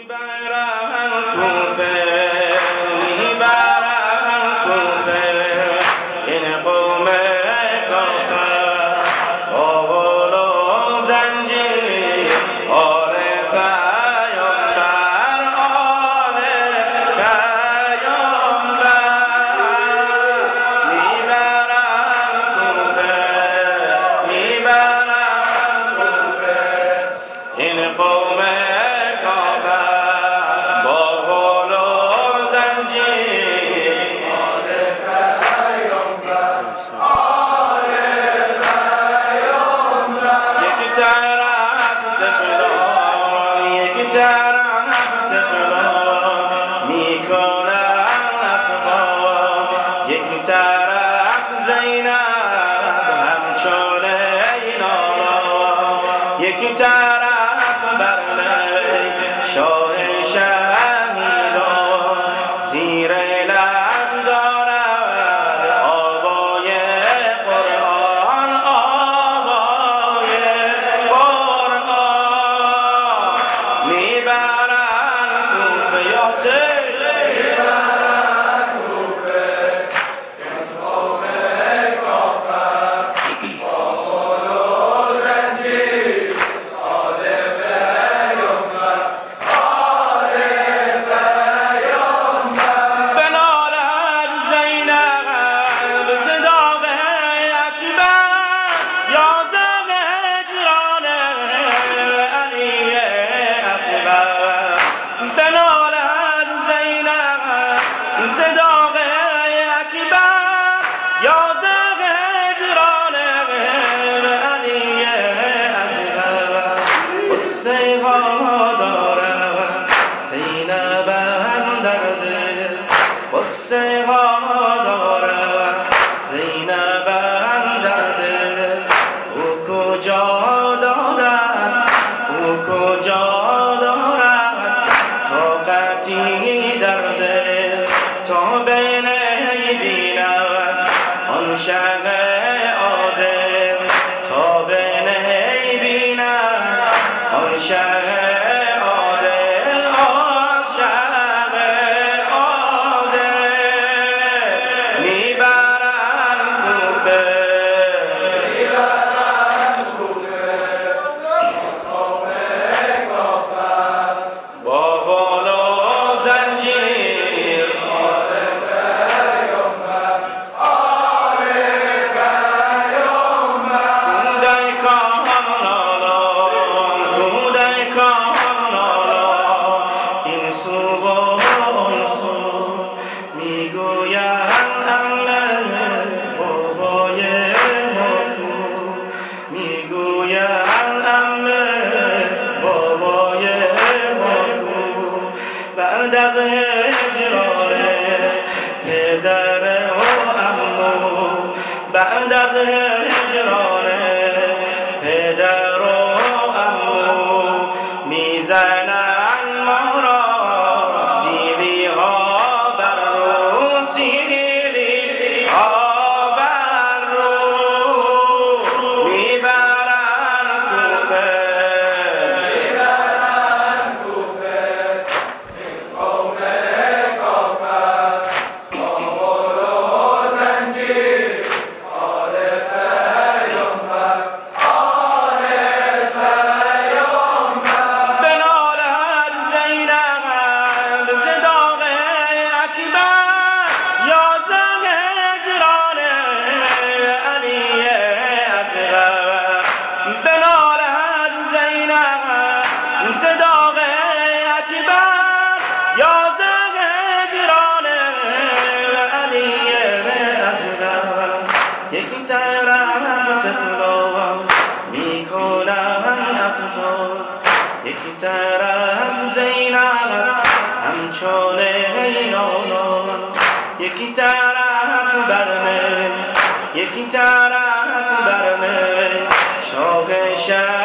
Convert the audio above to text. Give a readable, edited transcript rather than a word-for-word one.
میبرن کوفه میبرن کوفه این قوم کافر آوال و زنجیر آل پیامبر آل پیامبر میبرن کوفه میبرن کوفه این قوم یکی طرف برله شاه شهیدان زیر لب دارد آوای قرآن آوای قرآن میبرن کوفه یاسر قصه ها دارد زینب اندر دل او کجا دادن او کجا دارد طاقتی در دل تا بینه بیند آن شق عادل تا بینه بیند آن شق بعد از هجران پدر و عمو بعد از هجران پدر و عمو میزنن ما را سیلی ها بر رو سیلی ها بر رو میبرن کوفه صداق اکبر یا زن هجران علی اصغر یکی طرف طفلا میکنن افغان یکی طرف زینب همچون نالان یکی طرف برنه یکی طرف برنه شاه شهر